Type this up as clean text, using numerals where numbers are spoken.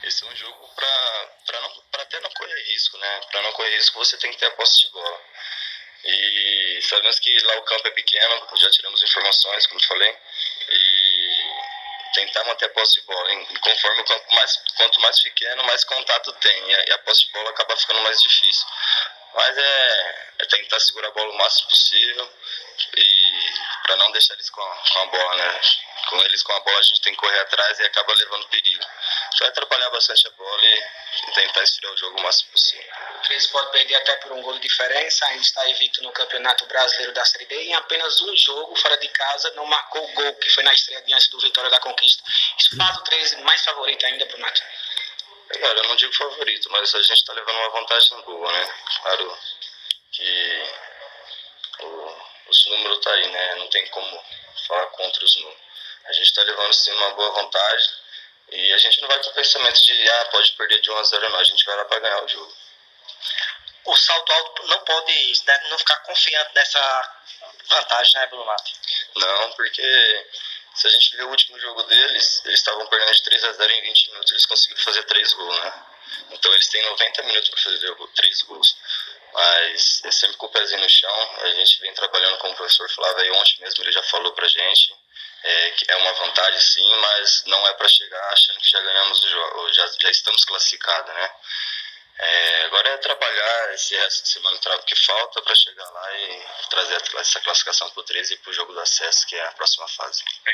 Esse é um jogo para até não correr risco, né? Para não correr risco você tem que ter a posse de bola. E sabemos que lá o campo é pequeno, já tiramos informações, como eu falei, e tentar manter a posse de bola. Conforme o campo quanto mais pequeno, mais contato tem, e a posse de bola acaba ficando mais difícil. Mas é tentar segurar a bola o máximo possível e para não deixar eles com a bola, né? Com eles com a bola a gente tem que correr atrás e acaba levando perigo. Vai atrapalhar bastante a bola e tentar esfriar o jogo o máximo possível. O 13 pode perder até por um gol de diferença, ainda está invicto no Campeonato Brasileiro da Série D. Em apenas um jogo fora de casa não marcou o gol, que foi na estreia diante do Vitória da Conquista. Isso faz o 13 mais favorito ainda, Brunato? Cara, eu não digo favorito, mas a gente está levando uma vantagem boa, né? Claro que os números tá aí, né? Não tem como falar contra os números. A gente está levando sim uma boa vantagem e a gente não vai com o pensamento de pode perder de 1-0 não, a gente vai lá para ganhar o jogo. O salto alto não pode, deve não ficar confiante nessa vantagem, né, Bruno? Não, porque se a gente ver o último jogo deles, eles estavam perdendo de 3-0 em 20 minutos, eles conseguiram fazer 3 gols, né? Então eles têm 90 minutos para fazer 3 gols. Mas é sempre com o pezinho no chão, a gente vem trabalhando com o professor Flávio aí ontem mesmo, ele já falou pra gente que é uma vantagem sim, mas não é para chegar achando que já ganhamos o jogo, já estamos classificados, né? Agora é trabalhar esse resto de semana que falta para chegar lá e trazer essa classificação para o 13 e para o jogo do acesso, que é a próxima fase.